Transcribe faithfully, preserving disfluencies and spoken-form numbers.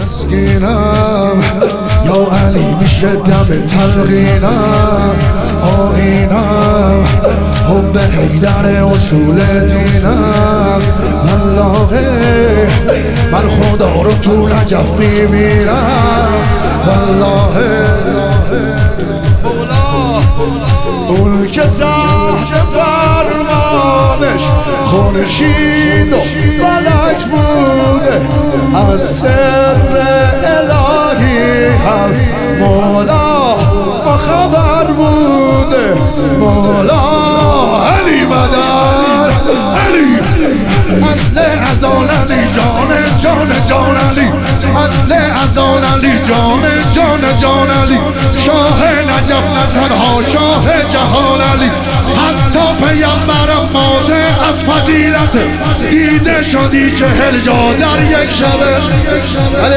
مسکینم یا علی میشه دم تلقینم آینم حب حیدر اصول دینم والله من خدا رو تو نجف میمیرم والله اون که تحت فرمانش خورشید و فلک بوده از سر الهی هم مولا با خبر بوده مولا علی مدد علی اصل از آن علی جان جان جان علی اصل از آن علی جان جان جان علی شاه نجف نه تنها شاه جهان علی حتی پیامبرم ماده از فضیلت دیده شدی چهل جا در یک شبه